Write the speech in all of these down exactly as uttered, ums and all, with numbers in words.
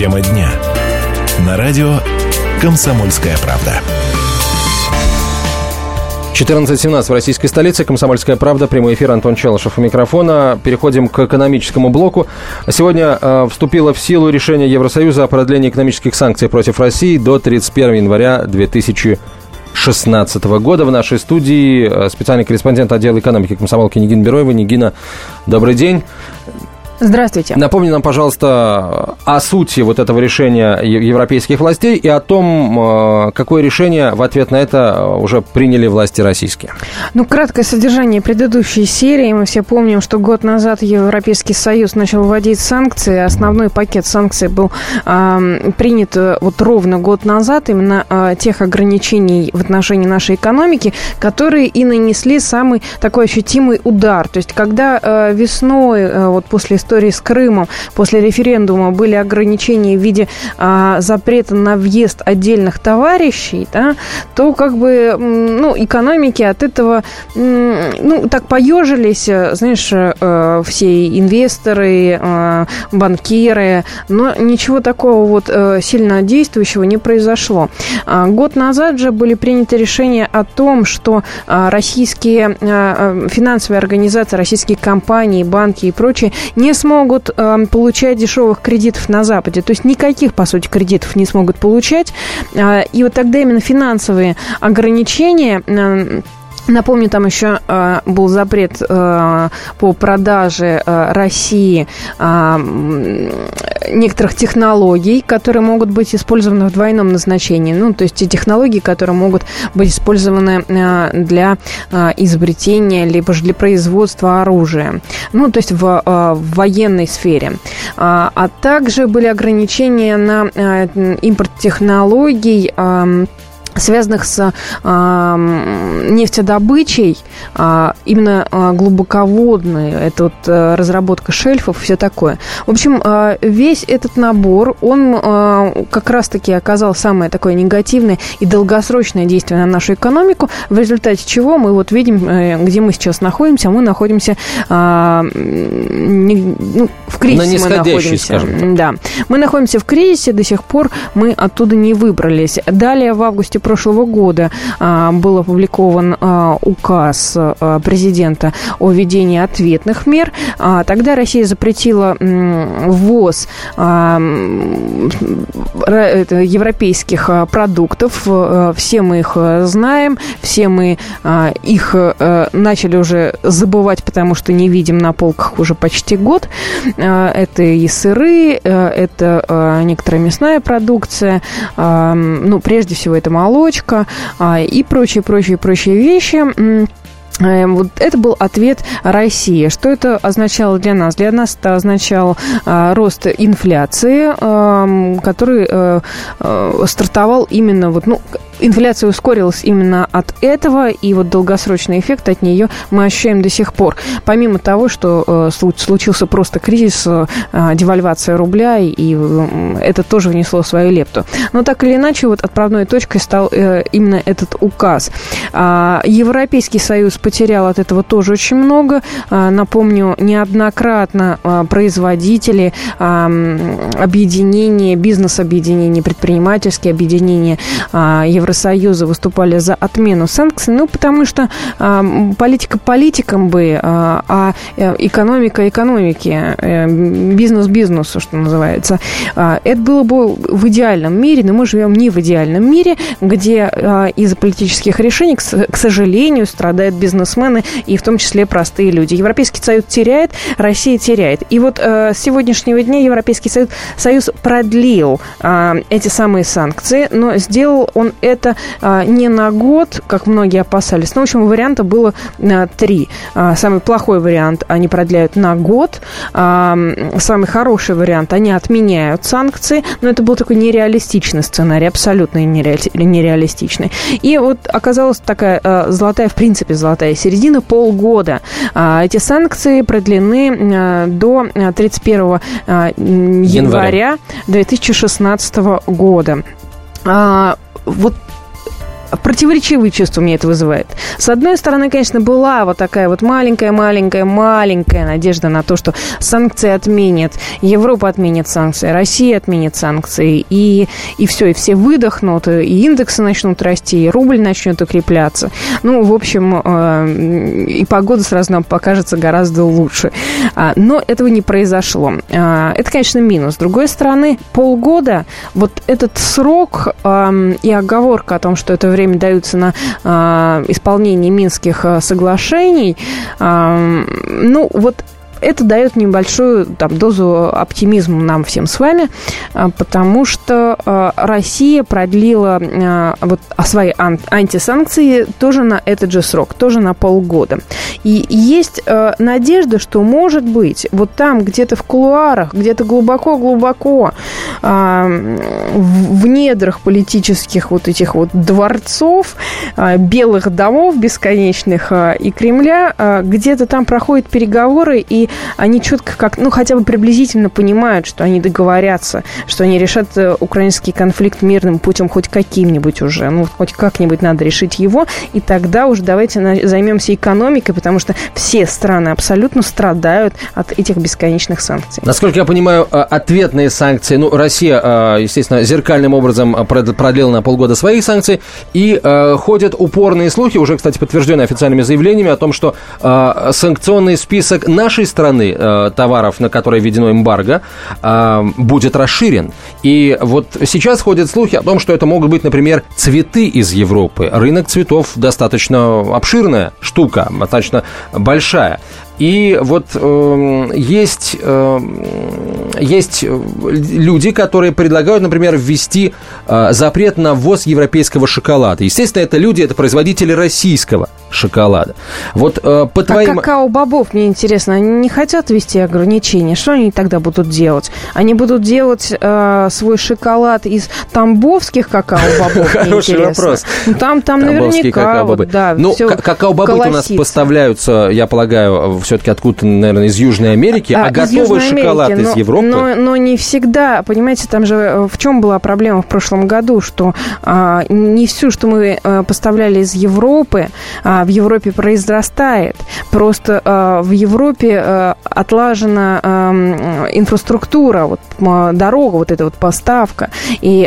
Тема дня. На радио «Комсомольская правда». четырнадцать семнадцать в российской столице. «Комсомольская правда». Прямой эфир. Антон Челышев у микрофона. Переходим к экономическому блоку. Сегодня э, вступило в силу решение Евросоюза о продлении экономических санкций против России до тридцать первого января две тысячи шестнадцатого года. В нашей студии специальный корреспондент отдела экономики комсомолки Нигина Бероева. Нигина, добрый день. Здравствуйте. Напомни нам, пожалуйста, о сути вот этого решения европейских властей и о том, какое решение в ответ на это уже приняли власти российские. Ну, краткое содержание предыдущей серии. Мы все помним, что год назад Европейский Союз начал вводить санкции. Основной пакет санкций был э, принят вот ровно год назад. Именно э, тех ограничений в отношении нашей экономики, которые и нанесли самый такой ощутимый удар. То есть, когда э, весной, э, вот после истории с Крымом, после референдума были ограничения в виде а, запрета на въезд отдельных товарищей, да, то как бы, ну, экономики от этого, ну, так поежились, знаешь, э, все инвесторы, э, банкиры, но ничего такого вот э, сильно действующего не произошло. А, год назад же были приняты решения о том, что а, российские а, финансовые организации, российские компании, банки и прочие не смогут э, получать дешевых кредитов на Западе. То есть никаких, по сути, кредитов не смогут получать. Э, и вот тогда именно финансовые ограничения... Э, Напомню, там еще э, был запрет э, по продаже э, России э, некоторых технологий, которые могут быть использованы в двойном назначении. Ну, то есть те технологии, которые могут быть использованы э, для э, изобретения, либо же для производства оружия. Ну, то есть в, э, в военной сфере. А, а также были ограничения на э, импорт технологий, э, связанных с а, нефтедобычей, а, именно а, глубоководные, это вот а, разработка шельфов, все такое. В общем, а, весь этот набор, он а, как раз-таки оказал самое такое негативное и долгосрочное действие на нашу экономику, в результате чего мы вот видим, а, где мы сейчас находимся. Мы находимся а, не, ну, в кризисе. На мы находимся. Да. Мы находимся в кризисе, до сих пор мы оттуда не выбрались. Далее, в августе прошлого года а, был опубликован а, указ а, президента о введении ответных мер. А, тогда Россия запретила м, ввоз а, р, европейских а, продуктов. А, все мы их а, знаем, все мы а, их а, начали уже забывать, потому что не видим на полках уже почти год. А, это и сыры, а, это а, некоторая мясная продукция, а, ну, прежде всего, это молочка а, и прочие, прочие, прочие вещи. Вот это был ответ России. Что это означало для нас? Для нас это означало а, рост инфляции, а, который а, а, стартовал именно вот, ну, инфляция ускорилась именно от этого, и вот долгосрочный эффект от нее мы ощущаем до сих пор. Помимо того, что э, случился просто кризис, э, девальвация рубля, и э, это тоже внесло свою лепту. Но так или иначе, вот отправной точкой стал э, именно этот указ. А, Европейский Союз потерял от этого тоже очень много. А, напомню, неоднократно а, производители, а, объединения, бизнес-объединения, предпринимательские объединения а, Евросоюза Союза выступали за отмену санкций, ну, потому что э, политика политикам бы, э, а экономика экономике, э, бизнес бизнесу, что называется. Э, это было бы в идеальном мире, но мы живем не в идеальном мире, где э, из-за политических решений, к, к сожалению, страдают бизнесмены, и в том числе простые люди. Европейский Союз теряет, Россия теряет. И вот э, с сегодняшнего дня Европейский Союз, Союз продлил э, эти самые санкции, но сделал он это Это а, не на год, как многие опасались. Ну, в общем, варианта было а, три. А, самый плохой вариант они продляют на год. А, самый хороший вариант они отменяют санкции. Но это был такой нереалистичный сценарий, абсолютно нере... нереалистичный. И вот оказалась такая а, золотая, в принципе, золотая середина, полгода. А, эти санкции продлены а, до тридцать первого января две тысячи шестнадцатого года. А, вот противоречивые чувства мне это вызывает. С одной стороны, конечно, была вот такая вот маленькая-маленькая-маленькая надежда на то, что санкции отменят, Европа отменит санкции, Россия отменит санкции, и, и все, и все выдохнут, и индексы начнут расти, и рубль начнет укрепляться. Ну, в общем, э, и погода сразу нам покажется гораздо лучше. А, но этого не произошло. А, это, конечно, минус. С другой стороны, полгода, вот этот срок э, и оговорка о том, что это время даются на э, исполнение Минских соглашений, э, ну, вот это дает небольшую там, дозу оптимизма нам всем с вами, потому что Россия продлила вот свои антисанкции тоже на этот же срок, тоже на полгода. И есть надежда, что, может быть, вот там где-то в кулуарах, где-то глубоко-глубоко в недрах политических вот этих вот дворцов, белых домов бесконечных и Кремля, где-то там проходят переговоры, и они четко, как, ну, хотя бы приблизительно понимают, что они договорятся, что они решат украинский конфликт мирным путем хоть каким-нибудь уже, ну, хоть как-нибудь надо решить его, и тогда уже давайте займемся экономикой, потому что все страны абсолютно страдают от этих бесконечных санкций. Насколько я понимаю, ответные санкции, ну, Россия, естественно, зеркальным образом продлила на полгода свои санкции, и ходят упорные слухи, уже, кстати, подтвержденные официальными заявлениями о том, что санкционный список нашей страны товаров, на которые введено эмбарго, будет расширен. И вот сейчас ходят слухи о том, что это могут быть, например, цветы из Европы. Рынок цветов достаточно обширная штука, достаточно большая. И вот э, есть, э, есть люди, которые предлагают, например, ввести э, запрет на ввоз европейского шоколада. Естественно, это люди, это производители российского шоколада. Вот, э, по твоим... А какао-бобов, мне интересно, они не хотят ввести ограничения? Что они тогда будут делать? Они будут делать э, свой шоколад из тамбовских какао-бобов? Хороший вопрос. Там, там наверняка... Вот, да, ну, какао-бобы у нас поставляются, я полагаю, все-таки откуда-то, наверное, из Южной Америки, а, а готовый шоколад Америки, из но, Европы... Но, но не всегда, понимаете, там же в чем была проблема в прошлом году, что а, не все, что мы а, поставляли из Европы, а, в Европе произрастает. Просто а, в Европе а, отлажена а, инфраструктура, вот, а, дорога, вот эта вот поставка, и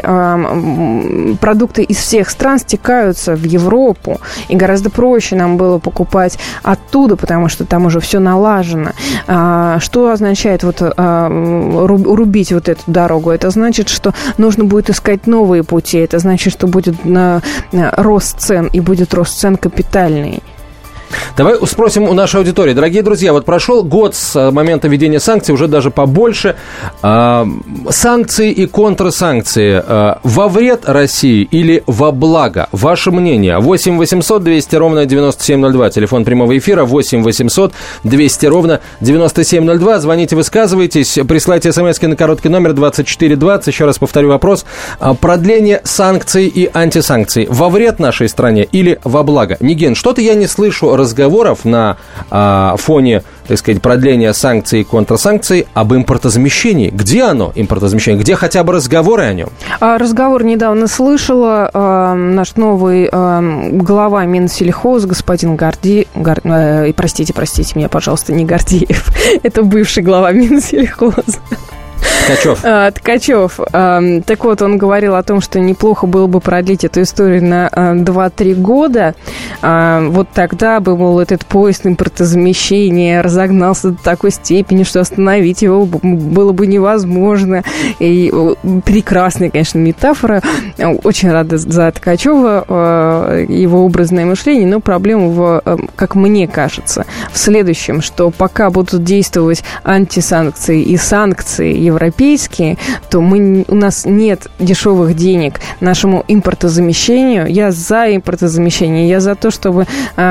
а, продукты из всех стран стекаются в Европу, и гораздо проще нам было покупать оттуда, потому что там уже все налажено. А, что означает вот а, рубить вот эту дорогу? Это значит, что нужно будет искать новые пути. Это значит, что будет а, рост цен, и будет рост цен капитальный. Давай спросим у нашей аудитории. Дорогие друзья, вот прошел год с момента введения санкций, уже даже побольше. А, санкции и контрсанкции а, во вред России или во благо? Ваше мнение. восемь восемьсот двести ровно девяносто семь ноль два. Телефон прямого эфира восемь восемьсот двести ровно девяносто семь ноль два. Звоните, высказывайтесь. Присылайте смски на короткий номер двадцать четыре двадцать. Еще раз повторю вопрос. А, продление санкций и антисанкций во вред нашей стране или во благо? Нигин, что-то я не слышу разговоров на а, фоне, так сказать, продления санкций и контрсанкций об импортозамещении. Где оно, импортозамещение? Где хотя бы разговоры о нем? Разговор недавно слышала. А, наш новый а, глава Минсельхоз, господин Горди... Гор... А, простите, простите меня, пожалуйста, не Гордеев. Это бывший глава Минсельхоза. Ткачев. А, Ткачев. А, так вот, он говорил о том, что неплохо было бы продлить эту историю на а, два-три года. А, вот тогда бы, мол, этот поезд импортозамещения разогнался до такой степени, что остановить его было бы невозможно. И прекрасная, конечно, метафора. Очень рада за Ткачева, а, его образное мышление, но проблема, в, как мне кажется, в следующем, что пока будут действовать антисанкции и санкции европейские, то мы, у нас нет дешевых денег нашему импортозамещению. Я за импортозамещение, я за то, чтобы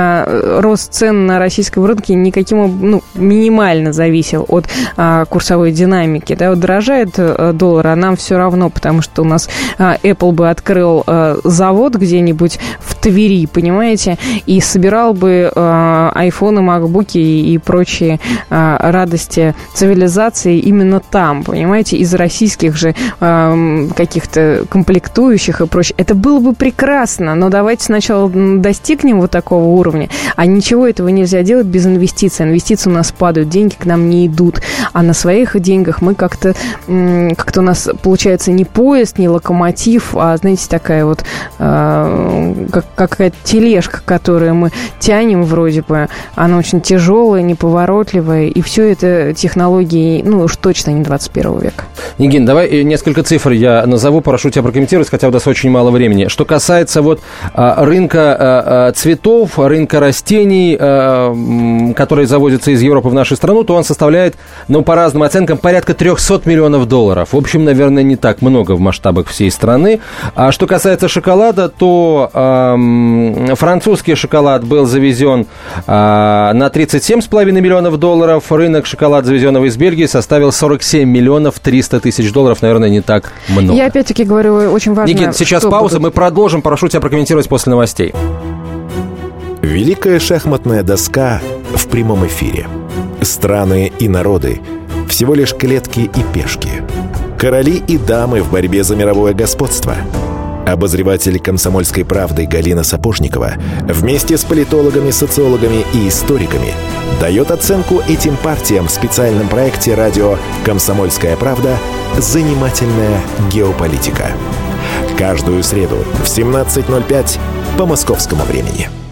а, рост цен на российском рынке никаким, ну, минимально зависел от а, курсовой динамики. Да, вот дорожает а, доллар, а нам все равно, потому что у нас а, Apple бы открыл а, завод где-нибудь в Твери, понимаете, и собирал бы э, айфоны, макбуки и, и прочие э, радости цивилизации именно там, понимаете, из российских же э, каких-то комплектующих и прочее. Это было бы прекрасно, но давайте сначала достигнем вот такого уровня, а ничего этого нельзя делать без инвестиций. Инвестиции у нас падают, деньги к нам не идут, а на своих деньгах мы как-то, как-то у нас получается не поезд, не локомотив, а, знаете, такая вот э, как, какая-то тележка, которую мы тянем вроде бы, она очень тяжелая, неповоротливая, и все это технологии, ну уж точно не двадцать первого века. Нигин, давай несколько цифр я назову, прошу тебя прокомментировать, хотя у нас очень мало времени. Что касается вот рынка цветов, рынка растений, которые завозятся из Европы в нашу страну, то он составляет, ну, по разным оценкам, порядка триста миллионов долларов. В общем, наверное, не так много в масштабах всей страны. А что касается шоколада, то э, французский шоколад был завезен э, на тридцать семь с половиной миллионов долларов. Рынок шоколада, завезенного из Бельгии, составил сорок семь миллионов триста тысяч долларов. Наверное, не так много. Я опять-таки говорю, очень важно... Никит, сейчас пауза, будут... мы продолжим. Прошу тебя прокомментировать после новостей. Великая шахматная доска в прямом эфире. Страны и народы – всего лишь клетки и пешки. Короли и дамы в борьбе за мировое господство. Обозреватель «Комсомольской правды» Галина Сапожникова вместе с политологами, социологами и историками дает оценку этим партиям в специальном проекте радио «Комсомольская правда. Занимательная геополитика». Каждую среду в семнадцать ноль пять по московскому времени.